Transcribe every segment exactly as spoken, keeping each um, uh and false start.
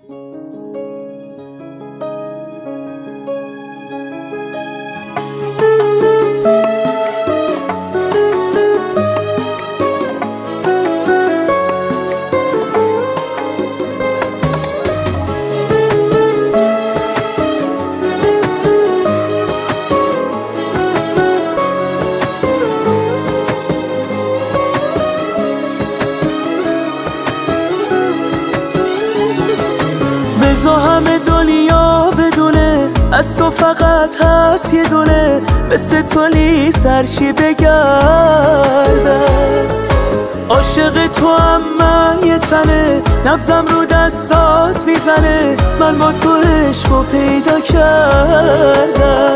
بذار همه دنیا بدونه از تو فقط هست یه دونه، مثل تولی سرشی بگردم. عاشق تو هم من یه تنه، نبضم رو دستات میزنه، من با تو عشقو پیدا کردم.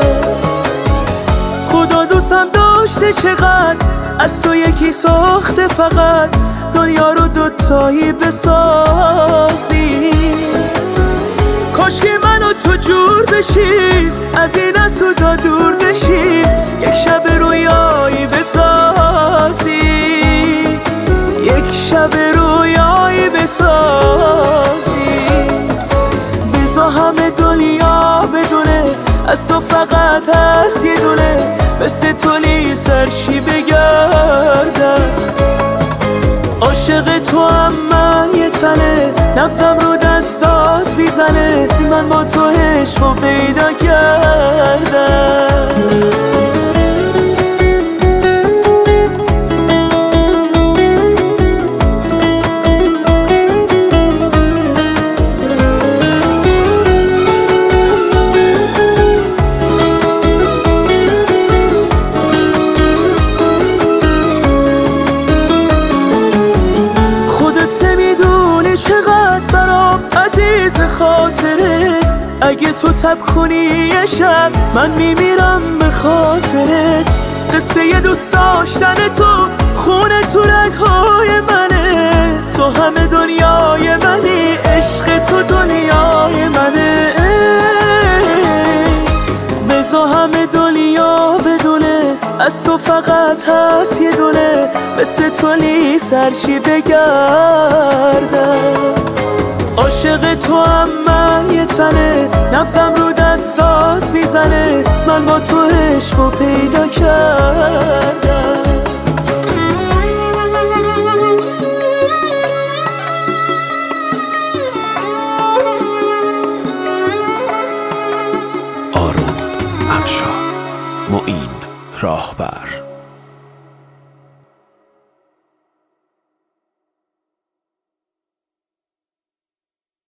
خدا دوستم داشته چقدر، از تو یکی ساخته فقط، دنیا رو دوتایی بسازی. کاش که من و تو جور بشیم، از این اسودا دور بشیم، یک شب رویایی بسازی، یک شب رویایی بسازی. بذار همه دنیا بدونه از تو فقط هست یه دونه، مثل تولی سرشی بگردم. عاشق تو هم من یه تنه، نبضم رو دستات میزنه، من با تو عشقو پیدا کردم. نمیدونی چقدر برام عزیز خاطره، اگه تو تب کنی یه شب من میمیرم به خاطرت. قصه یه دوست داشتن تو خونه تو رگ‌های منه، تو همه دنیای منی، عشق تو دنیای منه. بذار همه دنیا بدونه از تو فقط هست یه دونه، مثل تولی سرشی بگردم. عاشق تو هم من یه تنه، نبضم رو دستات میزنه، من با تو عشقو پیدا کردم. آروم افشار، معین راهبر.